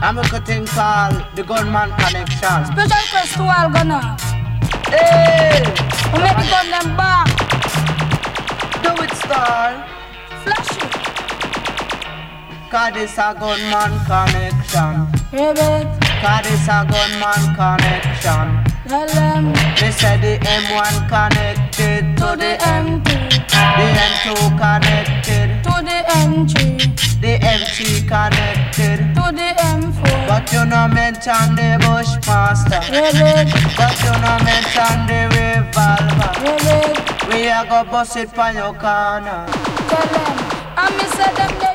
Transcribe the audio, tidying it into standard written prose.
I'm a thing called the Gunman Connection. Special request to all gunner. Hey! We make the gun them back. Do it, star. Flash it. Cause this a Gunman Connection. Ribbit. Cause this a Gunman Connection. Tell them. They said the M1 connected To the M2. The M2 connected To the M3. The M3 connected To the M4. But you no mention the Bushmaster. Ribbit. But you no mention the revolver. Ribbit. We a go bust it for your corner. Tell them. I miss them.